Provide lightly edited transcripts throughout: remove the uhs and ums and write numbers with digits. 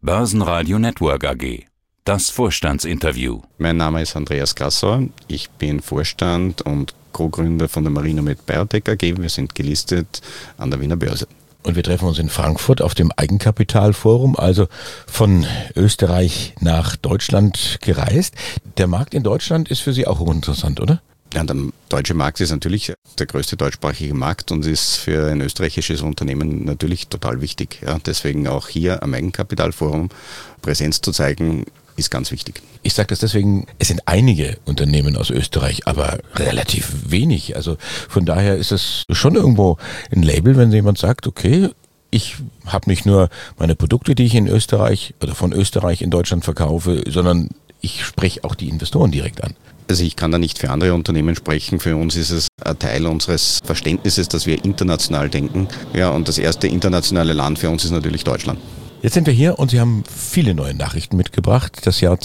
Börsenradio Network AG. Das Vorstandsinterview. Mein Name ist Andreas Grassauer. Ich bin Vorstand und Co-Gründer von der Marinomed Biotech AG. Wir sind gelistet an der Wiener Börse. Und wir treffen uns in Frankfurt auf dem Eigenkapitalforum, also von Österreich nach Deutschland gereist. Der Markt in Deutschland ist für Sie auch hochinteressant, oder? Ja, der deutsche Markt ist natürlich der größte deutschsprachige Markt und ist für ein österreichisches Unternehmen natürlich total wichtig. Ja, deswegen auch hier am Eigenkapitalforum Präsenz zu zeigen, ist ganz wichtig. Ich sage das deswegen, es sind einige Unternehmen aus Österreich, aber relativ wenig. Also von daher ist es schon irgendwo ein Label, wenn jemand sagt, okay, ich habe nicht nur meine Produkte, die ich in Österreich oder von Österreich in Deutschland verkaufe, sondern ich spreche auch die Investoren direkt an. Also ich kann da nicht für andere Unternehmen sprechen. Für uns ist es ein Teil unseres Verständnisses, dass wir international denken. Ja, und das erste internationale Land für uns ist natürlich Deutschland. Jetzt sind wir hier und Sie haben viele neue Nachrichten mitgebracht. Das Jahr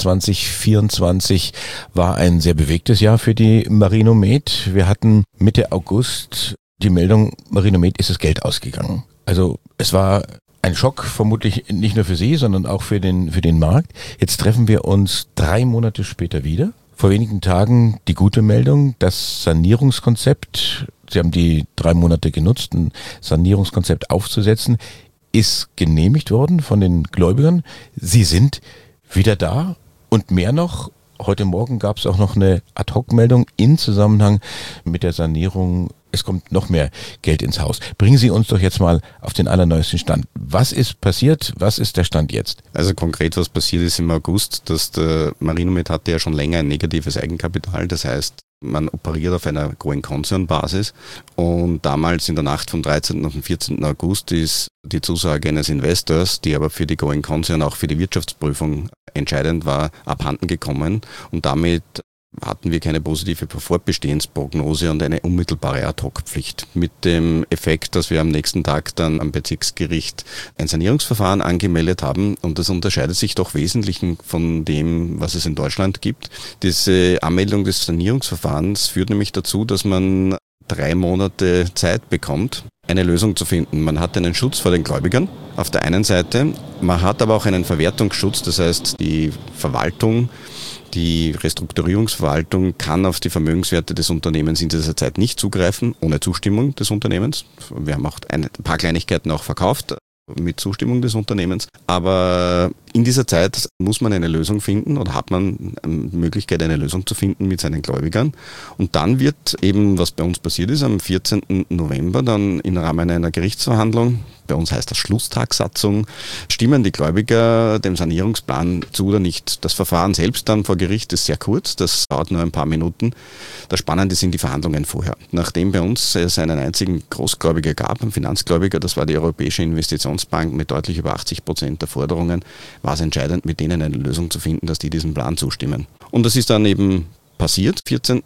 2024 war ein sehr bewegtes Jahr für die Marinomed. Wir hatten Mitte August die Meldung, Marinomed ist das Geld ausgegangen. Also es war ein Schock, vermutlich nicht nur für Sie, sondern auch für den Markt. Jetzt treffen wir uns 3 Monate später wieder. Vor wenigen Tagen die gute Meldung, das Sanierungskonzept, Sie haben die 3 Monate genutzt, ein Sanierungskonzept aufzusetzen, ist genehmigt worden von den Gläubigern. Sie sind wieder da und mehr noch. Heute Morgen gab es auch noch eine Ad-Hoc-Meldung in Zusammenhang mit der Sanierung. Es kommt noch mehr Geld ins Haus. Bringen Sie uns doch jetzt mal auf den allerneuesten Stand. Was ist passiert? Was ist der Stand jetzt? Also konkret, was passiert ist im August, dass der Marinomed hatte ja schon länger ein negatives Eigenkapital. Das heißt, man operiert auf einer Going-Concern-Basis und damals in der Nacht vom 13. auf den 14. August ist die Zusage eines Investors, die aber für die Going-Concern auch für die Wirtschaftsprüfung entscheidend war, abhanden gekommen und damit hatten wir keine positive Fortbestehensprognose und eine unmittelbare Ad-Hoc-Pflicht. Mit dem Effekt, dass wir am nächsten Tag dann am Bezirksgericht ein Sanierungsverfahren angemeldet haben und das unterscheidet sich doch wesentlich von dem, was es in Deutschland gibt. Diese Anmeldung des Sanierungsverfahrens führt nämlich dazu, dass man 3 Monate Zeit bekommt, eine Lösung zu finden. Man hat einen Schutz vor den Gläubigern auf der einen Seite, man hat aber auch einen Verwertungsschutz, das heißt die Verwaltung, die Restrukturierungsverwaltung kann auf die Vermögenswerte des Unternehmens in dieser Zeit nicht zugreifen, ohne Zustimmung des Unternehmens. Wir haben auch ein paar Kleinigkeiten auch verkauft mit Zustimmung des Unternehmens. Aber in dieser Zeit muss man eine Lösung finden oder hat man eine Möglichkeit, eine Lösung zu finden mit seinen Gläubigern. Und dann wird eben, was bei uns passiert ist, am 14. November dann im Rahmen einer Gerichtsverhandlung, bei uns heißt das Schlusstagsatzung, stimmen die Gläubiger dem Sanierungsplan zu oder nicht. Das Verfahren selbst dann vor Gericht ist sehr kurz, das dauert nur ein paar Minuten. Das Spannende sind die Verhandlungen vorher. Nachdem bei uns es einen einzigen Großgläubiger gab, einen Finanzgläubiger, das war die Europäische Investitionsbank mit deutlich über 80% der Forderungen, war es entscheidend, mit denen eine Lösung zu finden, dass die diesem Plan zustimmen. Und das ist dann eben passiert, 14.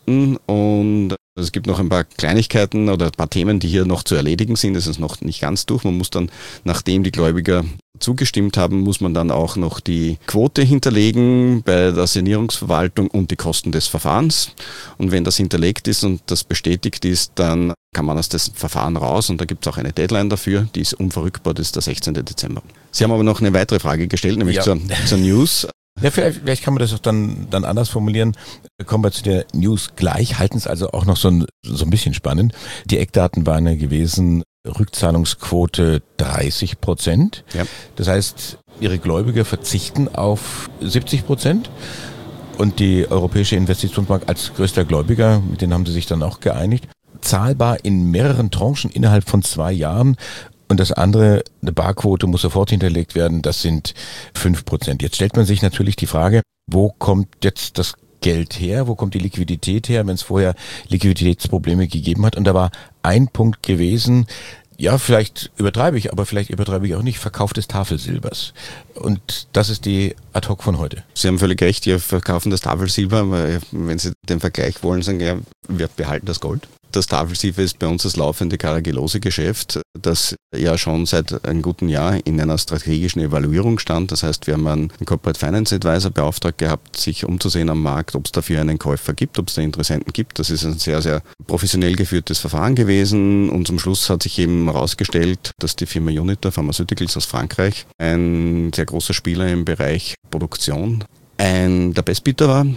Und es gibt noch ein paar Kleinigkeiten oder ein paar Themen, die hier noch zu erledigen sind. Es ist noch nicht ganz durch. Man muss dann, nachdem die Gläubiger zugestimmt haben, muss man dann auch noch die Quote hinterlegen bei der Sanierungsverwaltung und die Kosten des Verfahrens. Und wenn das hinterlegt ist und das bestätigt ist, dann kann man aus dem Verfahren raus und da gibt es auch eine Deadline dafür, die ist unverrückbar, das ist der 16. Dezember. Sie haben aber noch eine weitere Frage gestellt, nämlich zur News. Ja, vielleicht kann man das auch dann anders formulieren. Kommen wir zu der News gleich, halten es also auch noch so ein bisschen spannend. Die Eckdaten waren ja gewesen, Rückzahlungsquote 30%. Ja. Das heißt, Ihre Gläubiger verzichten auf 70%. Und die Europäische Investitionsbank als größter Gläubiger, mit denen haben Sie sich dann auch geeinigt, zahlbar in mehreren Tranchen innerhalb von 2 Jahren. Und das andere, eine Barquote muss sofort hinterlegt werden, das sind 5%. Jetzt stellt man sich natürlich die Frage, wo kommt jetzt das Geld her, wo kommt die Liquidität her, wenn es vorher Liquiditätsprobleme gegeben hat. Und da war ein Punkt gewesen, ja, vielleicht übertreibe ich, aber vielleicht übertreibe ich auch nicht, Verkauf des Tafelsilbers. Und das ist die Ad-Hoc von heute. Sie haben völlig recht, wir verkaufen das Tafelsilber, weil wenn Sie den Vergleich wollen, sagen ja, wir behalten das Gold. Das Tafelsifer ist bei uns das laufende Carragelose-Geschäft, das ja schon seit einem guten Jahr in einer strategischen Evaluierung stand. Das heißt, wir haben einen Corporate Finance Advisor beauftragt gehabt, sich umzusehen am Markt, ob es dafür einen Käufer gibt, ob es da Interessenten gibt. Das ist ein sehr, sehr professionell geführtes Verfahren gewesen und zum Schluss hat sich eben herausgestellt, dass die Firma Unitor Pharmaceuticals aus Frankreich, ein sehr großer Spieler im Bereich Produktion, der Bestbieter war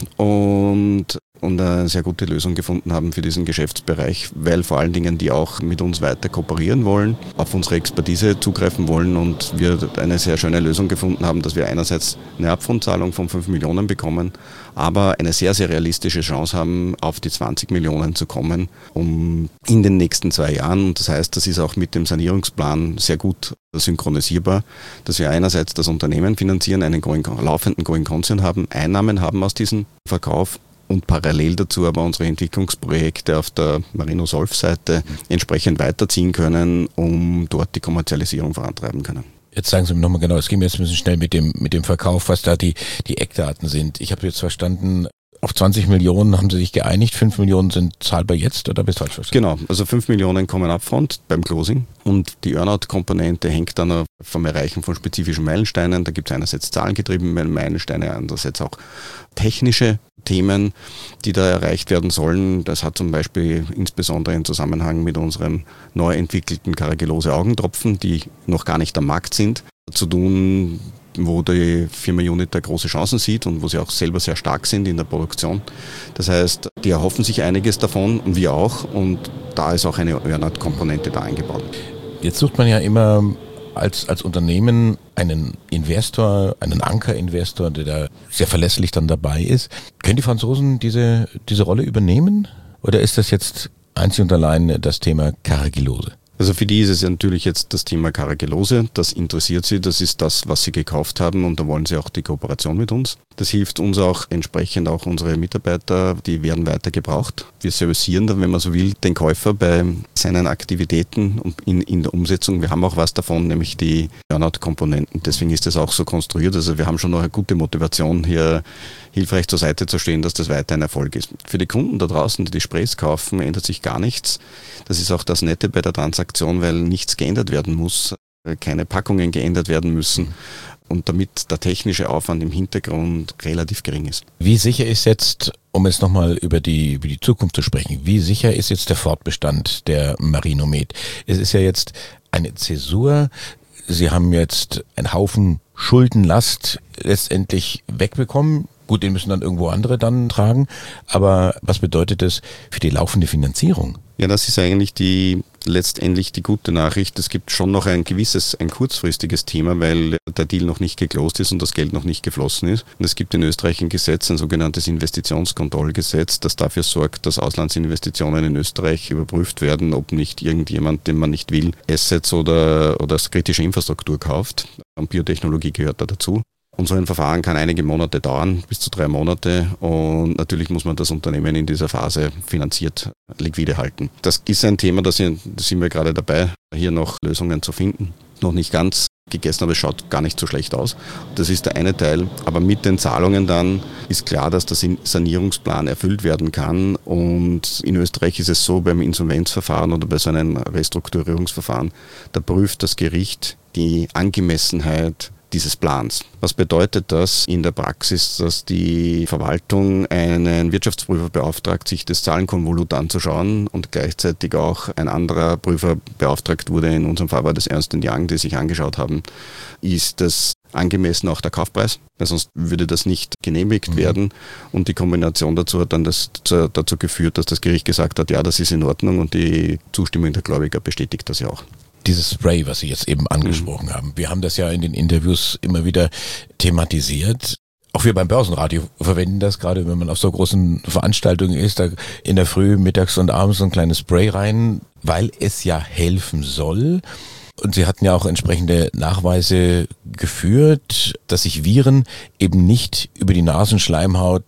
und eine sehr gute Lösung gefunden haben für diesen Geschäftsbereich, weil vor allen Dingen die auch mit uns weiter kooperieren wollen, auf unsere Expertise zugreifen wollen und wir eine sehr schöne Lösung gefunden haben, dass wir einerseits eine Upfront-Zahlung von 5 Millionen bekommen, aber eine sehr, sehr realistische Chance haben, auf die 20 Millionen zu kommen, in den nächsten 2 Jahren. Und das heißt, das ist auch mit dem Sanierungsplan sehr gut synchronisierbar, dass wir einerseits das Unternehmen finanzieren, einen laufenden Going Concern haben, Einnahmen haben aus diesem Verkauf und parallel dazu aber unsere Entwicklungsprojekte auf der Marino-Solf-Seite entsprechend weiterziehen können, um dort die Kommerzialisierung vorantreiben können. Jetzt sagen Sie mir nochmal genau, es ging mir jetzt ein bisschen schnell mit dem Verkauf, was da die Eckdaten sind. Ich habe jetzt verstanden, auf 20 Millionen haben Sie sich geeinigt, 5 Millionen sind zahlbar jetzt, oder bist du falsch verstanden? Genau, also 5 Millionen kommen upfront beim Closing und die Earnout-Komponente hängt dann vom Erreichen von spezifischen Meilensteinen. Da gibt es einerseits zahlengetriebene Meilensteine, andererseits auch technische Themen, die da erreicht werden sollen. Das hat zum Beispiel insbesondere im Zusammenhang mit unseren neu entwickelten Carragelose Augentropfen, die noch gar nicht am Markt sind, zu tun, wo die Firma Unitor große Chancen sieht und wo sie auch selber sehr stark sind in der Produktion. Das heißt, die erhoffen sich einiges davon und wir auch und da ist auch eine Earnout-Komponente da eingebaut. Jetzt sucht man ja immer als Unternehmen einen Investor, einen Ankerinvestor, der da sehr verlässlich dann dabei ist. Können die Franzosen diese Rolle übernehmen oder ist das jetzt einzig und allein das Thema Carragelose? Also für die ist es ja natürlich jetzt das Thema Carragelose, das interessiert sie, das ist das, was sie gekauft haben und da wollen sie auch die Kooperation mit uns. Das hilft uns auch entsprechend, auch unsere Mitarbeiter, die werden weiter gebraucht. Wir servicieren dann, wenn man so will, den Käufer bei seinen Aktivitäten und in der Umsetzung. Wir haben auch was davon, nämlich die Earnout-Komponenten. Deswegen ist das auch so konstruiert. Also wir haben schon noch eine gute Motivation, hier hilfreich zur Seite zu stehen, dass das weiter ein Erfolg ist. Für die Kunden da draußen, die Sprays kaufen, ändert sich gar nichts. Das ist auch das Nette bei der Transaktion, weil nichts geändert werden muss, keine Packungen geändert werden müssen und damit der technische Aufwand im Hintergrund relativ gering ist. Wie sicher ist jetzt, um jetzt nochmal über die Zukunft zu sprechen, wie sicher ist jetzt der Fortbestand der Marinomed? Es ist ja jetzt eine Zäsur. Sie haben jetzt einen Haufen Schuldenlast letztendlich wegbekommen. Gut, den müssen dann irgendwo andere dann tragen. Aber was bedeutet das für die laufende Finanzierung? Ja, das ist eigentlich letztendlich die gute Nachricht. Es gibt schon noch ein kurzfristiges Thema, weil der Deal noch nicht geclosed ist und das Geld noch nicht geflossen ist. Und es gibt in Österreich ein Gesetz, ein sogenanntes Investitionskontrollgesetz, das dafür sorgt, dass Auslandsinvestitionen in Österreich überprüft werden, ob nicht irgendjemand, den man nicht will, Assets oder kritische Infrastruktur kauft. Und Biotechnologie gehört da dazu. Und so ein Verfahren kann einige Monate dauern, bis zu 3 Monate. Und natürlich muss man das Unternehmen in dieser Phase finanziert liquide halten. Das ist ein Thema, da sind wir gerade dabei, hier noch Lösungen zu finden. Noch nicht ganz gegessen, aber es schaut gar nicht so schlecht aus. Das ist der eine Teil. Aber mit den Zahlungen dann ist klar, dass der Sanierungsplan erfüllt werden kann. Und in Österreich ist es so, beim Insolvenzverfahren oder bei so einem Restrukturierungsverfahren, da prüft das Gericht die Angemessenheit dieses Plans. Was bedeutet das in der Praxis, dass die Verwaltung einen Wirtschaftsprüfer beauftragt, sich das Zahlenkonvolut anzuschauen und gleichzeitig auch ein anderer Prüfer beauftragt wurde, in unserem Fall war das Ernst & Young, die sich angeschaut haben, ist das angemessen auch der Kaufpreis, weil sonst würde das nicht genehmigt werden und die Kombination dazu hat dann dazu geführt, dass das Gericht gesagt hat, ja, das ist in Ordnung und die Zustimmung der Gläubiger bestätigt das ja auch. Dieses Spray, was Sie jetzt eben angesprochen haben, wir haben das ja in den Interviews immer wieder thematisiert. Auch wir beim Börsenradio verwenden das, gerade wenn man auf so großen Veranstaltungen ist, da in der Früh, mittags und abends so ein kleines Spray rein, weil es ja helfen soll. Und Sie hatten ja auch entsprechende Nachweise geführt, dass sich Viren eben nicht über die Nasenschleimhaut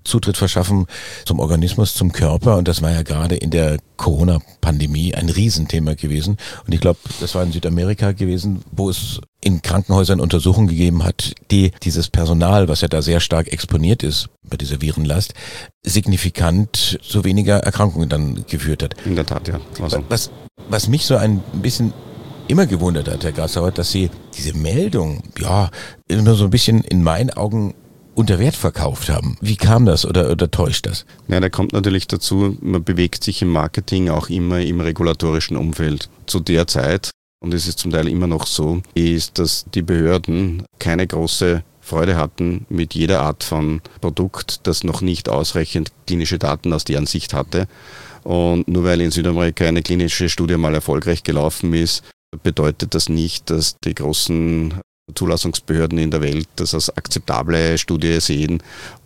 Zutritt verschaffen zum Organismus, zum Körper. Und das war ja gerade in der Corona-Pandemie ein Riesenthema gewesen. Und ich glaube, das war in Südamerika gewesen, wo es in Krankenhäusern Untersuchungen gegeben hat, die dieses Personal, was ja da sehr stark exponiert ist bei dieser Virenlast, signifikant zu weniger Erkrankungen dann geführt hat. In der Tat, ja. Also. Was mich so ein bisschen immer gewundert hat, Herr Grassauer, dass Sie diese Meldung, ja, immer so ein bisschen in meinen Augen unter Wert verkauft haben. Wie kam das oder täuscht das? Ja, da kommt natürlich dazu, man bewegt sich im Marketing auch immer im regulatorischen Umfeld. Zu der Zeit, und es ist zum Teil immer noch so, ist, dass die Behörden keine große Freude hatten mit jeder Art von Produkt, das noch nicht ausreichend klinische Daten aus deren Sicht hatte. Und nur weil in Südamerika eine klinische Studie mal erfolgreich gelaufen ist, bedeutet das nicht, dass die großen Zulassungsbehörden in der Welt das als akzeptable Studie sehen,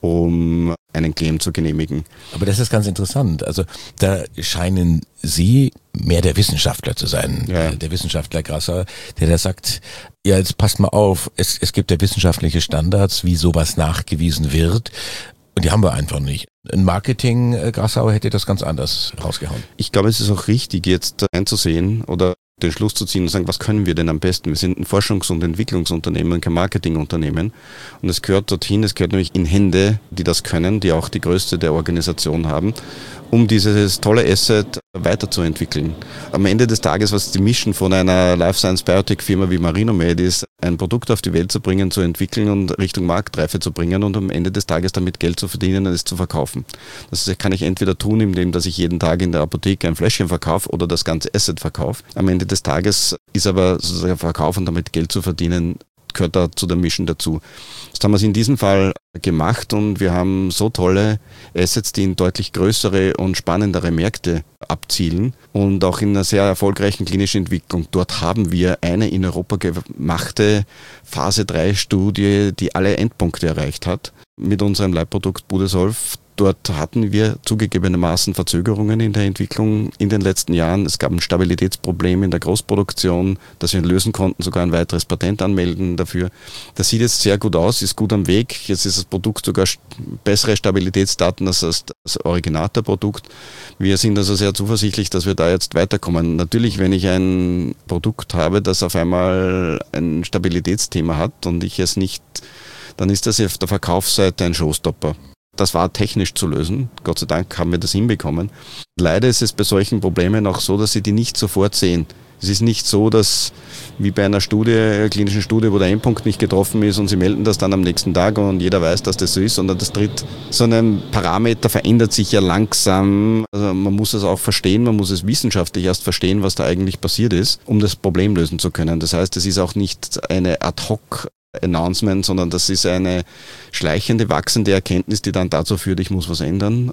um einen Claim zu genehmigen. Aber das ist ganz interessant. Also da scheinen Sie mehr der Wissenschaftler zu sein. Ja. Der Wissenschaftler Grassauer, der da sagt, ja, jetzt passt mal auf, es gibt ja wissenschaftliche Standards, wie sowas nachgewiesen wird. Und die haben wir einfach nicht. Ein Marketing Grassauer hätte das ganz anders rausgehauen. Ich glaube, es ist auch richtig, jetzt einzusehen oder den Schluss zu ziehen und sagen, was können wir denn am besten? Wir sind ein Forschungs- und Entwicklungsunternehmen, kein Marketingunternehmen. Und es gehört dorthin, es gehört nämlich in Hände, die das können, die auch die Größe der Organisation haben, um dieses tolle Asset weiterzuentwickeln. Am Ende des Tages, was die Mission von einer Life Science Biotech Firma wie Marinomed ist, ein Produkt auf die Welt zu bringen, zu entwickeln und Richtung Marktreife zu bringen und am Ende des Tages damit Geld zu verdienen und es zu verkaufen. Das kann ich entweder tun, indem dass ich jeden Tag in der Apotheke ein Fläschchen verkaufe oder das ganze Asset verkaufe. Am Ende des Tages ist aber sozusagen Verkauf und damit Geld zu verdienen, gehört da zu der Mission dazu. Das haben wir in diesem Fall gemacht und wir haben so tolle Assets, die in deutlich größere und spannendere Märkte abzielen und auch in einer sehr erfolgreichen klinischen Entwicklung. Dort haben wir eine in Europa gemachte Phase 3 Studie, die alle Endpunkte erreicht hat mit unserem Leitprodukt Budesolv. Dort hatten wir zugegebenermaßen Verzögerungen in der Entwicklung in den letzten Jahren. Es gab ein Stabilitätsproblem in der Großproduktion, das wir lösen konnten, sogar ein weiteres Patent anmelden dafür. Das sieht jetzt sehr gut aus, ist gut am Weg. Jetzt ist das Produkt sogar bessere Stabilitätsdaten als das Originator-Produkt. Wir sind also sehr zuversichtlich, dass wir da jetzt weiterkommen. Natürlich, wenn ich ein Produkt habe, das auf einmal ein Stabilitätsthema hat und ich es nicht, dann ist das auf der Verkaufsseite ein Showstopper. Das war technisch zu lösen. Gott sei Dank haben wir das hinbekommen. Leider ist es bei solchen Problemen auch so, dass Sie die nicht sofort sehen. Es ist nicht so, dass wie bei einer klinischen Studie, wo der Endpunkt nicht getroffen ist und Sie melden das dann am nächsten Tag und jeder weiß, dass das so ist, sondern so ein Parameter verändert sich ja langsam. Also man muss es auch verstehen, man muss es wissenschaftlich erst verstehen, was da eigentlich passiert ist, um das Problem lösen zu können. Das heißt, es ist auch nicht eine Ad-Hoc-Announcement, sondern das ist eine schleichende, wachsende Erkenntnis, die dann dazu führt, ich muss was ändern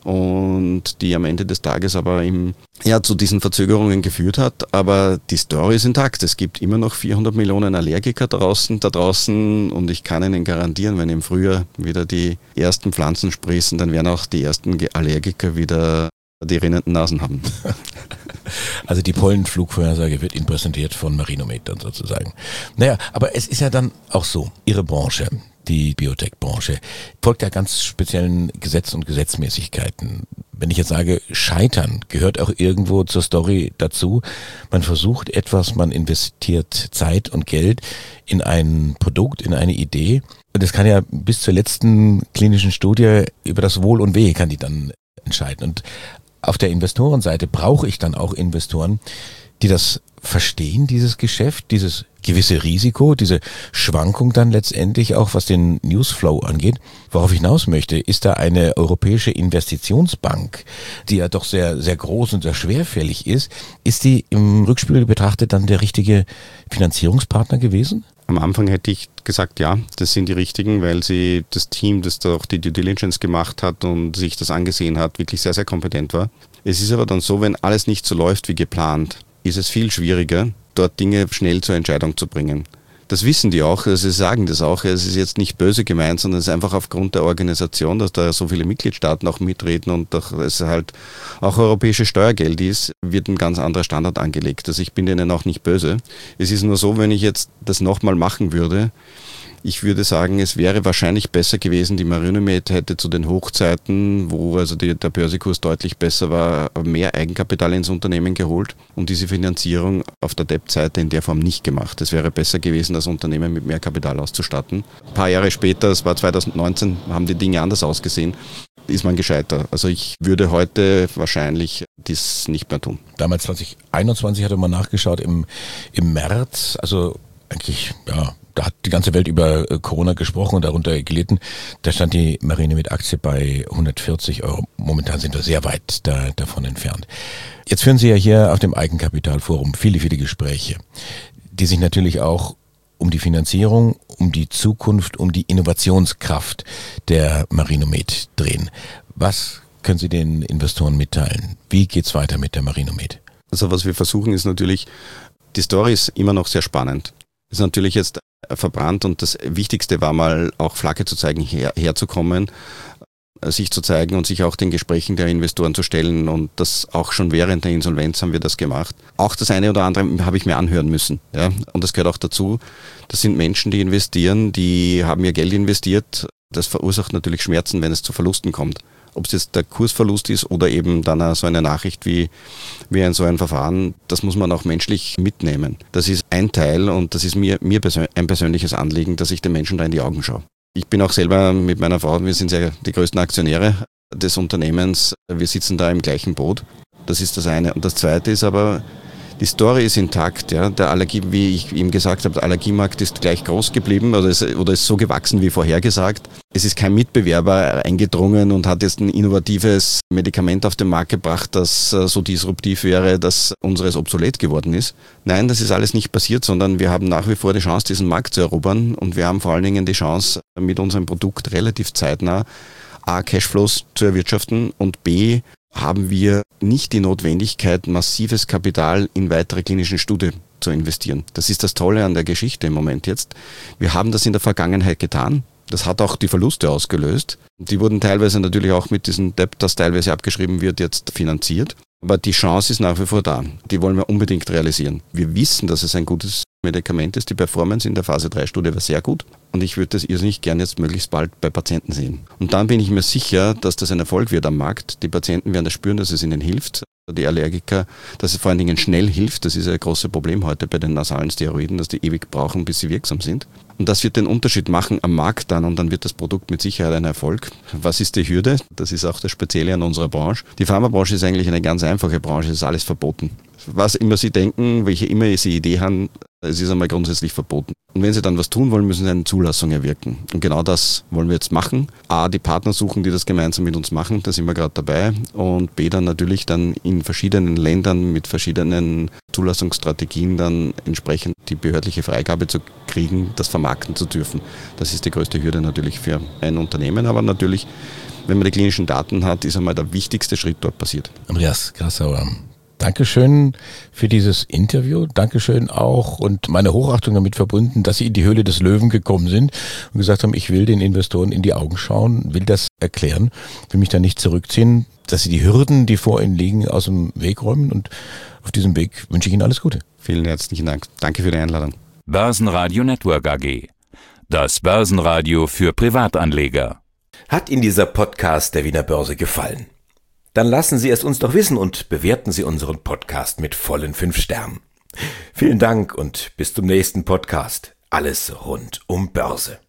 und die am Ende des Tages aber zu diesen Verzögerungen geführt hat. Aber die Story ist intakt. Es gibt immer noch 400 Millionen Allergiker da draußen und ich kann Ihnen garantieren, wenn im Frühjahr wieder die ersten Pflanzen sprießen, dann werden auch die ersten Allergiker wieder die rinnenden Nasen haben. Also die Pollenflugvorhersage wird Ihnen präsentiert von Marinomed dann sozusagen. Naja, aber es ist ja dann auch so, Ihre Branche, die Biotech-Branche, folgt ja ganz speziellen Gesetzen und Gesetzmäßigkeiten. Wenn ich jetzt sage, Scheitern gehört auch irgendwo zur Story dazu. Man versucht etwas, man investiert Zeit und Geld in ein Produkt, in eine Idee. Und es kann ja bis zur letzten klinischen Studie über das Wohl und Wehe kann die dann entscheiden. Und auf der Investorenseite brauche ich dann auch Investoren, die das verstehen, dieses Geschäft, dieses gewisse Risiko, diese Schwankung dann letztendlich auch, was den Newsflow angeht. Worauf ich hinaus möchte, ist da eine europäische Investitionsbank, die ja doch sehr, sehr groß und sehr schwerfällig ist. Ist die im Rückspiegel betrachtet dann der richtige Finanzierungspartner gewesen? Am Anfang hätte ich gesagt, ja, das sind die richtigen, weil sie das Team, das da auch die Due Diligence gemacht hat und sich das angesehen hat, wirklich sehr, sehr kompetent war. Es ist aber dann so, wenn alles nicht so läuft wie geplant, ist es viel schwieriger, dort Dinge schnell zur Entscheidung zu bringen. Das wissen die auch, sie sagen das auch, es ist jetzt nicht böse gemeint, sondern es ist einfach aufgrund der Organisation, dass da so viele Mitgliedstaaten auch mitreden und es halt auch europäisches Steuergeld ist, wird ein ganz anderer Standard angelegt. Also ich bin denen auch nicht böse. Es ist nur so, wenn ich jetzt das nochmal machen würde, Ich würde sagen, es wäre wahrscheinlich besser gewesen, die Marinomed hätte zu den Hochzeiten, wo also der Börsekurs deutlich besser war, mehr Eigenkapital ins Unternehmen geholt und diese Finanzierung auf der Debt-Seite in der Form nicht gemacht. Es wäre besser gewesen, das Unternehmen mit mehr Kapital auszustatten. Ein paar Jahre später, es war 2019, haben die Dinge anders ausgesehen, ist man gescheiter. Also ich würde heute wahrscheinlich dies nicht mehr tun. Damals 2021 hatte man nachgeschaut im März, also eigentlich, ja, da hat die ganze Welt über Corona gesprochen und darunter gelitten. Da stand die Marinomed-Aktie bei 140 Euro. Momentan sind wir sehr weit davon entfernt. Jetzt führen Sie ja hier auf dem Eigenkapitalforum viele Gespräche, die sich natürlich auch um die Finanzierung, um die Zukunft, um die Innovationskraft der Marinomed drehen. Was können Sie den Investoren mitteilen? Wie geht's weiter mit der Marinomed? Also was wir versuchen ist natürlich, die Story ist immer noch sehr spannend. Ist natürlich jetzt verbrannt und das Wichtigste war mal auch Flagge zu zeigen, herzukommen, sich zu zeigen und sich auch den Gesprächen der Investoren zu stellen und das auch schon während der Insolvenz haben wir das gemacht. Auch das eine oder andere habe ich mir anhören müssen, ja, und das gehört auch dazu. Das sind Menschen, die investieren, die haben ihr Geld investiert. Das verursacht natürlich Schmerzen, wenn es zu Verlusten kommt. Ob es jetzt der Kursverlust ist oder eben dann so eine Nachricht wie in so ein Verfahren, das muss man auch menschlich mitnehmen. Das ist ein Teil und das ist mir ein persönliches Anliegen, dass ich den Menschen da in die Augen schaue. Ich bin auch selber mit meiner Frau, wir sind ja die größten Aktionäre des Unternehmens, wir sitzen da im gleichen Boot. Das ist das eine. Und das zweite ist aber, die Story ist intakt. Ja. Der Allergie, wie ich ihm gesagt habe, der Allergiemarkt ist gleich groß geblieben oder ist so gewachsen wie vorhergesagt. Es ist kein Mitbewerber eingedrungen und hat jetzt ein innovatives Medikament auf den Markt gebracht, das so disruptiv wäre, dass unseres obsolet geworden ist. Nein, das ist alles nicht passiert, sondern wir haben nach wie vor die Chance, diesen Markt zu erobern und wir haben vor allen Dingen die Chance, mit unserem Produkt relativ zeitnah A, Cashflows zu erwirtschaften und B, haben wir nicht die Notwendigkeit, massives Kapital in weitere klinische Studien zu investieren. Das ist das Tolle an der Geschichte im Moment jetzt. Wir haben das in der Vergangenheit getan. Das hat auch die Verluste ausgelöst. Die wurden teilweise natürlich auch mit diesem Debt, das teilweise abgeschrieben wird, jetzt finanziert. Aber die Chance ist nach wie vor da. Die wollen wir unbedingt realisieren. Wir wissen, dass es ein gutes Medikament ist. Die Performance in der Phase 3-Studie war sehr gut. Und ich würde das irrsinnig gern jetzt möglichst bald bei Patienten sehen. Und dann bin ich mir sicher, dass das ein Erfolg wird am Markt. Die Patienten werden das spüren, dass es ihnen hilft. Die Allergiker, dass es vor allen Dingen schnell hilft. Das ist ein großes Problem heute bei den nasalen Steroiden, dass die ewig brauchen, bis sie wirksam sind. Und das wird den Unterschied machen am Markt dann und dann wird das Produkt mit Sicherheit ein Erfolg. Was ist die Hürde? Das ist auch das Spezielle an unserer Branche. Die Pharmabranche ist eigentlich eine ganz einfache Branche, es ist alles verboten. Was immer Sie denken, welche immer Sie Idee haben, es ist einmal grundsätzlich verboten. Und wenn Sie dann was tun wollen, müssen Sie eine Zulassung erwirken. Und genau das wollen wir jetzt machen. A, die Partner suchen, die das gemeinsam mit uns machen, da sind wir gerade dabei. Und B, dann natürlich dann in verschiedenen Ländern mit verschiedenen Zulassungsstrategien dann entsprechend die behördliche Freigabe zu kriegen, das vermarkten zu dürfen. Das ist die größte Hürde natürlich für ein Unternehmen, aber natürlich, wenn man die klinischen Daten hat, ist einmal der wichtigste Schritt dort passiert. Andreas Grassauer, Dankeschön für dieses Interview. Dankeschön auch und meine Hochachtung damit verbunden, dass Sie in die Höhle des Löwen gekommen sind und gesagt haben, ich will den Investoren in die Augen schauen, will das erklären, will mich da nicht zurückziehen, dass Sie die Hürden, die vor Ihnen liegen, aus dem Weg räumen und auf diesem Weg wünsche ich Ihnen alles Gute. Vielen herzlichen Dank. Danke für die Einladung. Börsenradio Network AG. Das Börsenradio für Privatanleger. Hat Ihnen dieser Podcast der Wiener Börse gefallen? Dann lassen Sie es uns doch wissen und bewerten Sie unseren Podcast mit vollen 5 Sternen. Vielen Dank und bis zum nächsten Podcast. Alles rund um Börse.